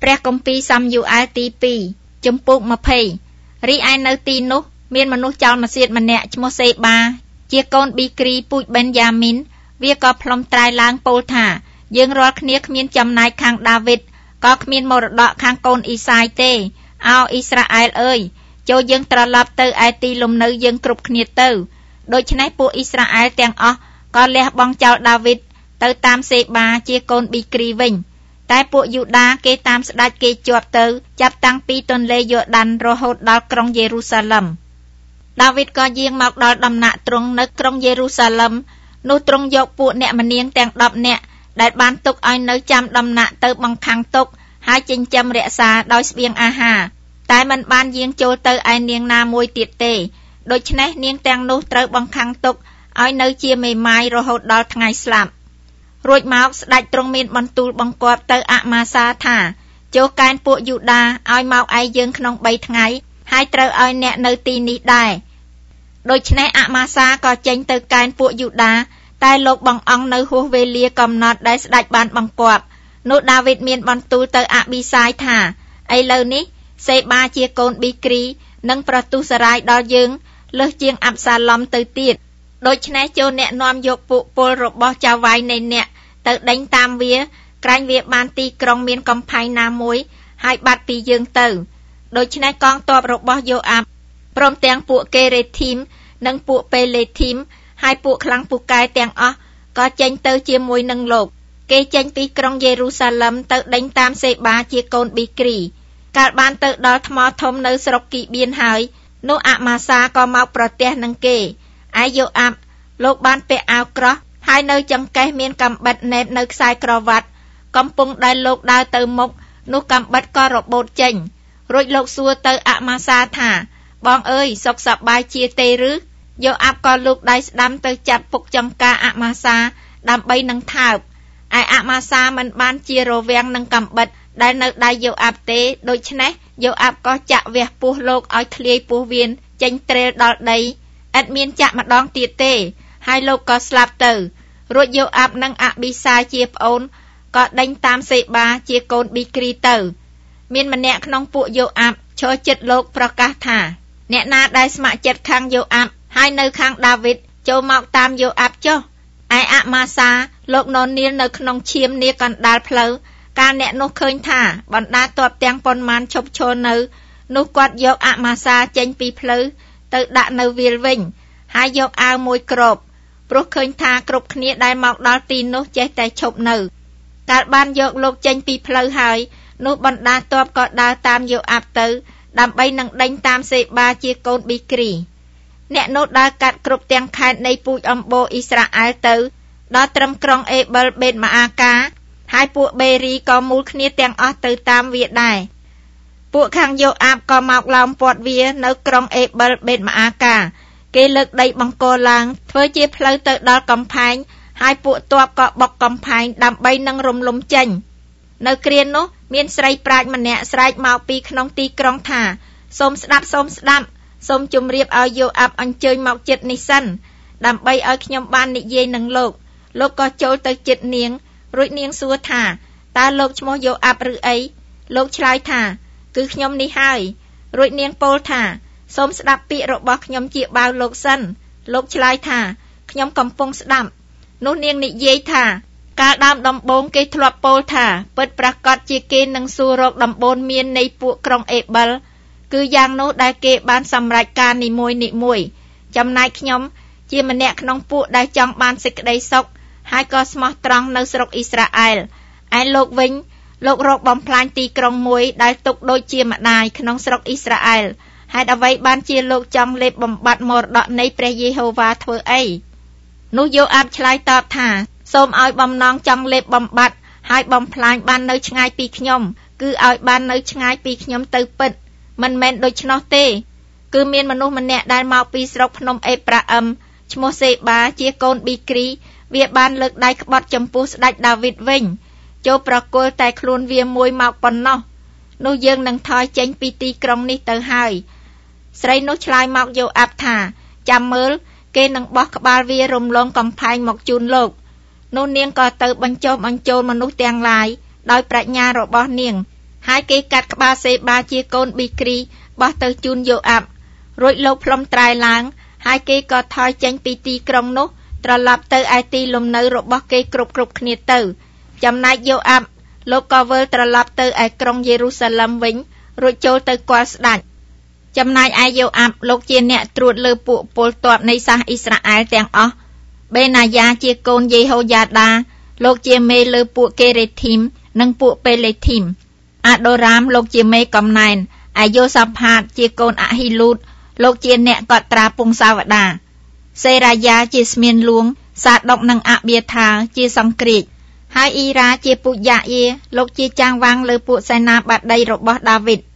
ព្រះគម្ពីរសាមយូអែលទី2ចំពុក20រីឯនៅទីនោះមានមនុស្សចោលម៉ាសៀតម្នាក់ឈ្មោះសេបាជាកូនប៊ីគ្រីពូជបេនយ៉ាមីនវាក៏ផ្លុំត្រែឡើងពោលថាយើងរាល់គ្នាគ្មានចំណែកខាងដាវីតក៏គ្មានមរតកខាងកូនអ៊ីសាយទេអោអ៊ីស្រាអែលអើយចូលយើងត្រឡប់ទៅឯទីលំនៅយើងគ្រប់គ្នាទៅដូច្នេះពួកអ៊ីស្រាអែលទាំងអស់ក៏លះបង់ចោលដាវីតទៅតាមសេបាជាកូនប៊ីគ្រីវិញតែពួកយូដាគេតាមស្ដេចគេជាប់ទៅចាប់តាំងពីទន្លេយ៉ូដានរហូតដល់ក្រុងយេរូសាឡឹមដាវីតក៏យាងមកដល់ដំណាក់ទ្រង់នៅក្រុងយេរូសាឡឹមនោះទ្រង់យកពួកអ្នកម្នាងទាំង10នាក់ដែលបានទុកឲ្យនៅចាំដំណាក់ទៅបង្ខាំងទុកហើយចិញ្ចឹមរក្សាដោយស្បៀងអាហារតែមិនបានយាងចូលទៅឯនាងណាមួយទៀតទេដូច្នេះនាងទាំងនោះត្រូវបង្ខាំងទុកឲ្យនៅជាមេម៉ាយរហូតដល់ថ្ងៃស្លាប់រួចមកស្ដេចទ្រង់មានបន្ទូលបង្គាប់ទៅអាម៉ាសាថាចូលកេណ្ឌពួកយូដាឲ្យមកឯយើងក្នុង3ថ្ងៃហើយត្រូវឲ្យអ្នកនៅទីនេះដែរដូច្នេះអាម៉ាសាក៏ចេញទៅកេណ្ឌពួកយូដាតែលោកបង្អង់នៅហួសវេលាកំណត់ដែលស្ដេចបានបង្គាប់នោះដាវីតមានបន្ទូលទៅអាប៊ីសាយថាឥឡូវនេះសេបាជាកូនប៊ីគ្រីនឹងប្រទុសរាយដល់យើងលើសជាងអាប់សាឡុមទៅទៀតដូច្នេះចូលអ្នកនាំយកពួកពលរបស់ចៅវាយនៃអ្នកទៅដេញតាមវាក្រែងវាបានទីក្រុងមានកំផែងណាមួយហើយបាត់ពីយើងទៅដូច្នេះកងទ័ពរបស់យូអាប់ព្រមទាំងពួកកេរេធីមនិងពួកពេលេធីមហើយពួកខ្លាំងពូកែទាំងអស់ក៏ចេញទៅជាមួយនឹងលោកគេចេញពីក្រុងយេរូសាឡឹមទៅដេញតាមសេបាជាកូនប៊ីគ្រីកាលបានទៅដល់ថ្មធំនៅស្រុកគីបៀនហើយនោះអាម៉ាសាក៏មកប្រទះនឹងគេឯយូអាប់លោកបានពាក់អាវក្រោះហើយនៅចង្កេះមានកាំបិតណែបនៅខ្សែក្រវ៉ាត់កំពុងដែលលោកដើរទៅមុខនោះកាំបិតក៏របូតចេញរួចលោកសួរទៅអាម៉ាសាថាបងអើយសុខសប្បាយជាទេឬយូអាប់ក៏លូកដៃស្ដាំទៅចាប់ពុកចង្កាអាម៉ាសាដើម្បីនឹងថើបឯអាម៉ាសាមិនបានជារវាំងនឹងកាំបិតដែលនៅដៃយូអាប់ទេដូច្នេះយូអាប់ក៏ចាក់វះពោះលោកឲ្យធ្លាយពោះវៀនចេញត្រេលដល់ដីឥតមានចាក់ម្ដងទៀតទេហើយលោកក៏ស្លាប់ទៅរួចយូអាប់និងអាប៊ីសាជាប្អូនក៏ដេញតាមសេបាជាកូនប៊ីគ្រីទៅមានម្នាក់ក្នុងពួកយូអាប់ឈរចិត្តលោកប្រកាសថាអ្នកណាដែលស្ម័គ្រចិត្តខាងយូអាប់ហើយនៅខាងដាវីតចូលមកតាមយូអាប់ចុះឯអាម៉ាសាលោកននៀលនៅក្នុងឈាមនាកណ្ដាលផ្លូវកាលអ្នកនោះឃើញថាបណ្ដាទ័ពទាំងប៉ុន្មានឈប់ឈរនៅនោះគាត់យកអាម៉ាសាចេញពីផ្លូវទៅដាក់នៅវាលវិញហើយយកអាវមួយគ្របព្រោះឃើញថាគ្រប់គ្នាដែលមកដល់ទីនោះចេះតែឈប់នៅកាលបានយកលោកចេញពីផ្លូវហើយនោះបណ្ដាទ័ពក៏ដើរតាមយូអាប់ទៅដើម្បីនឹងដេញតាមសេបាជាកូនប៊ីគ្រីអ្នកនោះដើរកាត់គ្រប់ទាំងខេត្តនៃពូជអម្បូរអ៊ីស្រាអែលទៅដល់ត្រឹមក្រុងអេប៊លបេតម៉ាអាកាហើយពួកបេរីក៏មូលគ្នាទាំងអស់ទៅតាមវាដែរពួកខាងយូអាប់ក៏មកឡោមព័ទ្ធវានៅក្រុងអេប៊លបេតម៉ាអាកាគេលើកដីបង្គោលឡើងធ្វើជាផ្លូវទៅដល់កំផែងហើយពួកទ័ពក៏បុកកំផែងដើម្បីនឹងរំលំចេញនៅគ្រានោះមានស្រីប្រាជ្ញម្នាក់ស្រែកមកពីក្នុងទីក្រុងថាសូមស្ដាប់សូមជម្រាបឲ្យយូអាប់អញ្ជើញមកជិតនេះសិនដើម្បីឲ្យខ្ញុំបាននិយាយនឹងលោកក៏ចូលទៅជិតនាងរួចនាងសួរថាតើលោកឈ្មោះយូអាប់ឬអីលោកឆ្លើយថាគឺខ្ញុំនេះហើយរួចនាងពោលថាសូមស្ដាប់ពាក្យរបស់ខ្ញុំជាបាវលោកសិនលោកឆ្លើយថាខ្ញុំកំពុងស្ដាប់នោះនាងនិយាយថាកាលដើមដំបូងគេធ្លាប់ពោលថាពិតប្រាកដជាគេនឹងសួររកដំបូន្មាននៃពួកក្រុងអេប៊លគឺយ៉ាងនោះដែលគេបានសម្រេចការនីមួយចំណែកខ្ញុំជាម្នាក់ក្នុងពួកដែលចង់បានសេចក្តីសុខហើយក៏ស្មោះត្រង់នៅស្រុកអ៊ីស្រាអែលឯលោកវិញលោករកបំផ្លាញទីក្រុងមួយដែលទុកដូចជាម្ដាយក្នុងស្រុកអ៊ីស្រាអែលហេតុអ្វីបានជាលោកចង់លេបបំបត្តិមរតកនៃព្រះយេហូវ៉ាធ្វើអីនោះយូអាប់ឆ្លើយតបថាសូមឲ្យបំណងចង់លេបបំបត្តិហើយបំផ្លាញបាននៅឆ្ងាយពីខ្ញុំគឺឲ្យបាននៅឆ្ងាយពីខ្ញុំទៅពិតមិនមែនដូច្នោះទេគឺមានមនុស្សម្នាក់ដែលមកពីស្រុកភ្នំអេប្រាអឹមឈ្មោះសេបាជាកូនប៊ីគ្រីវាបានលើកដៃក្បត់ចំពោះស្ដេចដាវីតវិញចូលប្រគល់តែខ្លួនវាមួយមកប៉ុណ្ណោះនោះយើងនឹងថយចេញពីទីក្រុងនេះទៅហើយស្រីនោះឆ្លើយមកយូអាប់ថាចាំមើលគេនឹងបោះក្បាលវារំលងកំផែងមកជូនលោកនោះនាងក៏ទៅបញ្ចុះបញ្ចូលមនុស្សទាំងឡាយដោយប្រាជ្ញារបស់នាងហើយគេកាត់ក្បាលសេបាជាកូនប៊ីគ្រីបោះទៅជូនយូអាប់រួចលោកផ្លុំត្រែឡើងហើយគេក៏ថយចេញពីទីក្រុងនោះត្រឡប់ទៅឯទីលំនៅរបស់គេគ្រប់គ្នាទៅចំណែកយូអាប់លោកក៏វិលត្រឡប់ទៅឯក្រុងយេរូសាឡឹមវិញរួចចូលទៅគាល់ស្ដេចចំណែកឯយូអាប់លោកជាអ្នកត្រួតលើពួកពលទ័ពនៃសាសអ៊ីស្រាអែលទាំងអស់បេណាយ៉ាជាកូនយេហូយ៉ាដាលោកជាមេលើពួកកេរេធីមនិងពួកពេលេធីមអាដូរ៉ាមលោកជាមេកំណែនឯយូសាផាតជាកូនអាហ៊ីលូតលោកជាអ្នកកត់ត្រាពងសាវតាសេរាយ៉ាជាស្មៀនលួងសាដុកនិងអាបៀថាជាសង្គ្រាចហើយអ៊ីរ៉ាជាពុយ៉ាអៀលោកជាចាងវាងលើពួកសេនាបតីរបស់ដាវីត